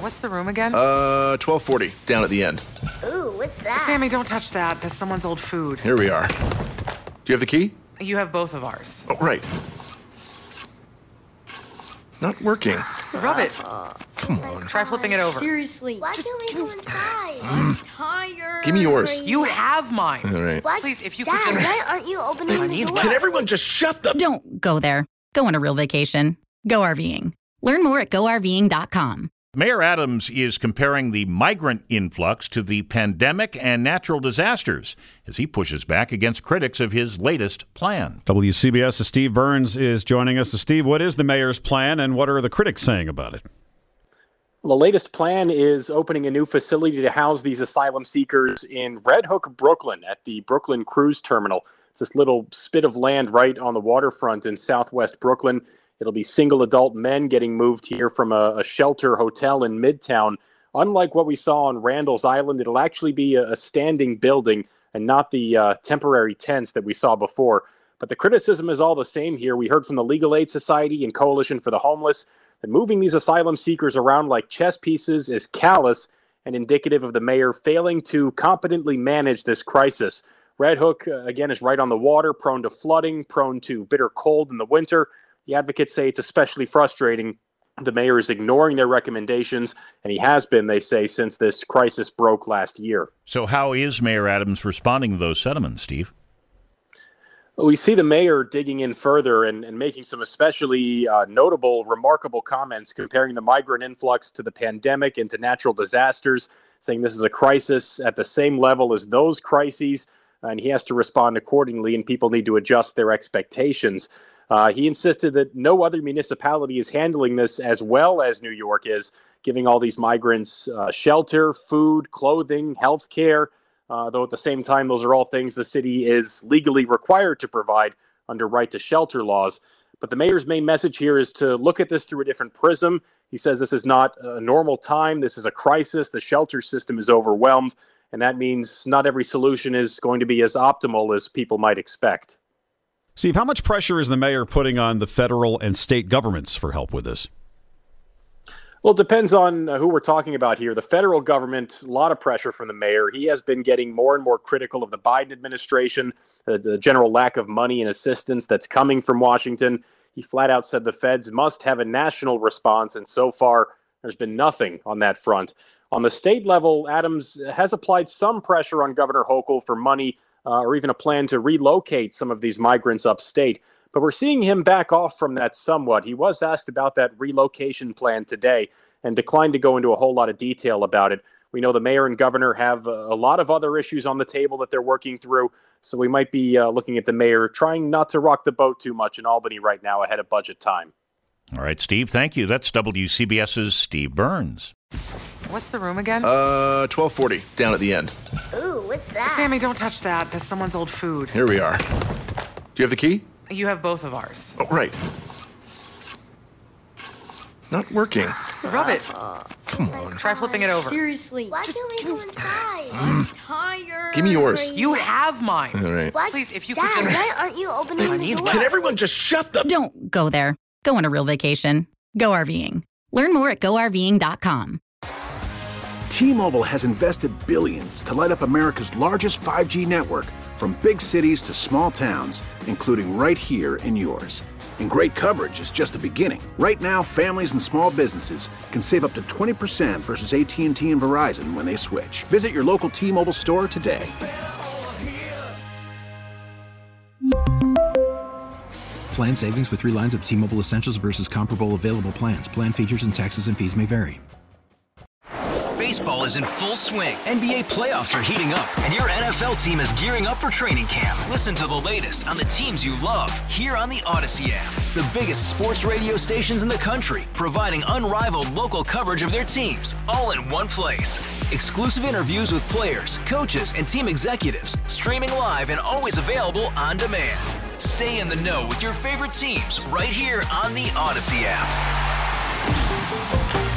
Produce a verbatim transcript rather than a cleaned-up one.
What's the room again? Uh, twelve forty, down at the end. Ooh, what's that? Sammy, don't touch that. That's someone's old food. Here we are. Do you have the key? You have both of ours. Oh, right. Not working. Rub it. Come on. Try flipping it over. Seriously. Why can't we go inside? I'm tired. Give me yours. You have mine. All right. What? Please, if you Dad, could just... why aren't you opening I the need door? one. Can everyone just shut the... Don't go there. Go on a real vacation. Go RVing. Learn more at go R V ing dot com. Mayor Adams is comparing the migrant influx to the pandemic and natural disasters as he pushes back against critics of his latest plan. W C B S's Steve Burns is joining us. So Steve, what is the mayor's plan and what are the critics saying about it? Well, the latest plan is opening a new facility to house these asylum seekers in Red Hook, Brooklyn, at the Brooklyn Cruise Terminal. It's this little spit of land right on the waterfront in southwest Brooklyn. It'll be single adult men getting moved here from a, a shelter hotel in Midtown. Unlike what we saw on Randall's Island, it'll actually be a, a standing building and not the uh, temporary tents that we saw before. But the criticism is all the same here. We heard from the Legal Aid Society and Coalition for the Homeless that moving these asylum seekers around like chess pieces is callous and indicative of the mayor failing to competently manage this crisis. Red Hook, uh, again, is right on the water, prone to flooding, prone to bitter cold in the winter. The advocates say it's especially frustrating. The mayor is ignoring their recommendations, and he has been, they say, since this crisis broke last year. So how is Mayor Adams responding to those sentiments, Steve? We see the mayor digging in further and, and making some especially uh, notable, remarkable comments comparing the migrant influx to the pandemic and to natural disasters, saying this is a crisis at the same level as those crises, and he has to respond accordingly, and people need to adjust their expectations. Uh, he insisted that no other municipality is handling this as well as New York is, giving all these migrants uh, shelter, food, clothing, health care, uh, though at the same time, those are all things the city is legally required to provide under right to shelter laws. But the mayor's main message here is to look at this through a different prism. He says this is not a normal time. This is a crisis. The shelter system is overwhelmed, and that means not every solution is going to be as optimal as people might expect. Steve, how much pressure is the mayor putting on the federal and state governments for help with this? Well, it depends on uh, who we're talking about here. The federal government, a lot of pressure from the mayor. He has been getting more and more critical of the Biden administration, uh, the general lack of money and assistance that's coming from Washington. He flat out said the feds must have a national response, and so far there's been nothing on that front. On the state level, Adams has applied some pressure on Governor Hochul for money Uh, or even a plan to relocate some of these migrants upstate. But we're seeing him back off from that somewhat. He was asked about that relocation plan today and declined to go into a whole lot of detail about it. We know the mayor and governor have a lot of other issues on the table that they're working through, so we might be uh, looking at the mayor trying not to rock the boat too much in Albany right now ahead of budget time. All right, Steve, thank you. That's W C B S's Steve Burns. What's the room again? Uh, twelve forty, down at the end. Ooh, what's that? Sammy, don't touch that. That's someone's old food. Here we are. Do you have the key? You have both of ours. Oh, right. Not working. Rub it. Come on. Try flipping it over. Seriously. Why can't we go inside? I'm tired. Give me yours. You have mine. All right. What? Please, if you Dad, could just... why aren't you opening I the need door? one. Can everyone just shut the... Don't go there. Go on a real vacation. Go RVing. Learn more at go R V ing dot com. T-Mobile has invested billions to light up America's largest five G network, from big cities to small towns, including right here in yours. And great coverage is just the beginning. Right now, families and small businesses can save up to twenty percent versus A T and T and Verizon when they switch. Visit your local T-Mobile store today. Plan savings with three lines of T-Mobile Essentials versus comparable available plans. Plan features and taxes and fees may vary. Baseball is in full swing. N B A playoffs are heating up, and your N F L team is gearing up for training camp. Listen to the latest on the teams you love here on the Odyssey app. The biggest sports radio stations in the country, providing unrivaled local coverage of their teams, all in one place. Exclusive interviews with players, coaches, and team executives, streaming live and always available on demand. Stay in the know with your favorite teams right here on the Odyssey app.